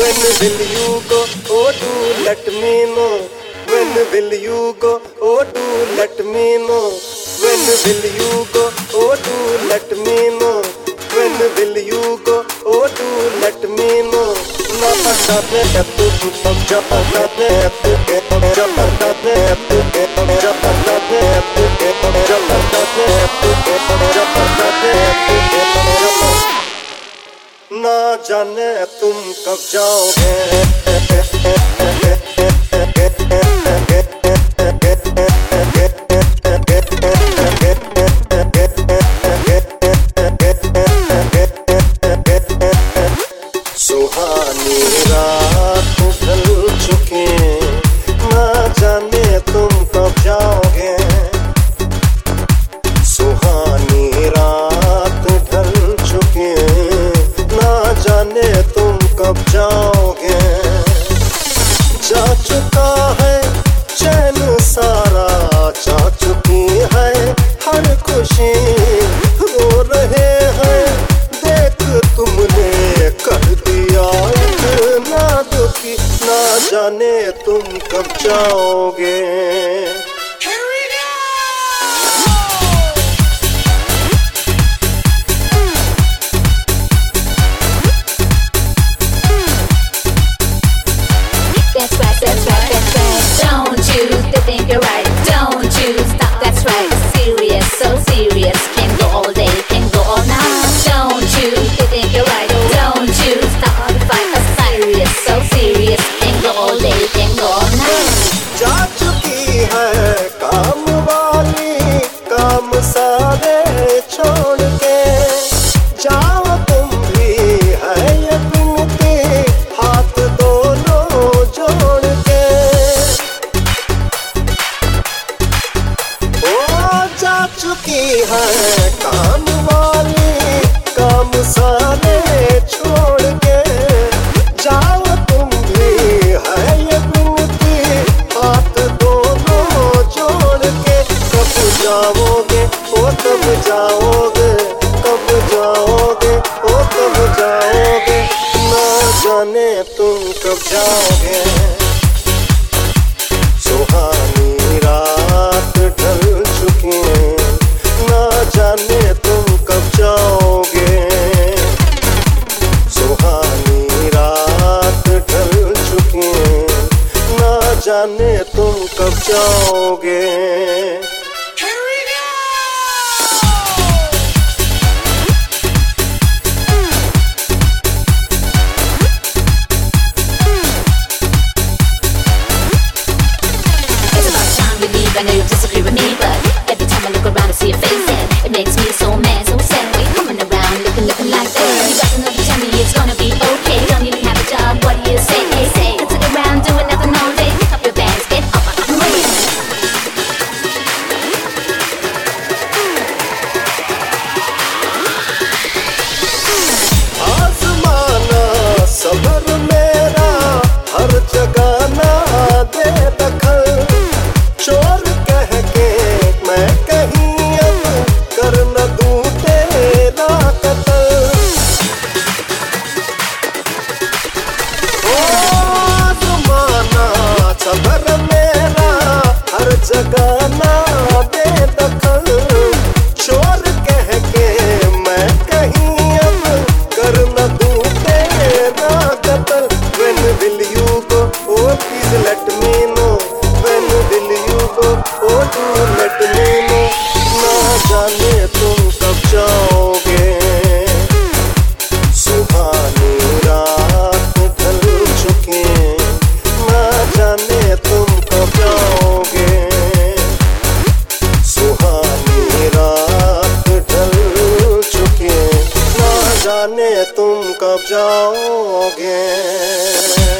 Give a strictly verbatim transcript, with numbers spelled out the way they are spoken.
When will you go? Oh, do let me know. When will you go? Oh, do let me know. When will you go? Oh, do let me know. When will you go? Oh, do let me know. Na na na na tu tu sam ja na na tu ke ja na na tu ke ja na na tu ke ja na na tu ke ja na na ना जाने तुम कब जाओगे सुहानी रात ढल चुके ना जाने तुम कब जाओगे सुहानी रात ढल चुके ना जाने तुम कब जाओगे जा चुका है चैन सारा जा चुकी है हर खुशी रो रहे हैं देख तुमने कर दिया इतना दुखी ना जाने तुम कब जाओगे That's right, that's right, that's right. Don't you think you're right? Don't you stop, that's right. Serious, so serious. Can go all day, can go all night. Don't you think you're right? Don't you stop the fight. Serious, so serious. Can go all day, can go all night. जा चुकी है काम वाली काम सारे छोड़ के जाओ तुम भी है ये विनती हाथ दोनों जोड़ के ओ जा चुकी है काम वाली काम सारे छोड़ के जाओ तुम भी है ये विनती हाथ दोनों जोड़ के कब जाओगे ओ कब जाओगे कब जाओगे ओ कब जाओगे ना जाने तुम कब जाओगे सुहानी रात ढल चुकी ना जाने तुम कब जाओगे सुहानी रात ढल चुकी ना जाने तुम कब जाओगे It's about time we leave. I know you disagree with me, but every time I look around I see your face and it makes me so mad, so sad. We coming around looking, looking like that. You got another tell me it's gonna be okay. Don't even have a job. What do you say? Hey, say, sit around doing nothing all day. Pick up your bags, get up on the way. आसमाना सबर मेरा हर जगह ना दे दखल चोर कह के मैं कहीं अब कर न दूं तेरा कत्ल ओ आसमाना सबर मेरा हर जगह ना दे दखल चोर कह के मैं कहीं अब कर न दूं तेरा कत्ल When will you go? Oh please let me know When will you go? Oh do let me know ना जाने तुम कब जाओगे सुहानी रात ढल चुकी ना जाने तुम कब जाओगे सुहानी रात ढल चुकी ना जाने तुम कब जाओगे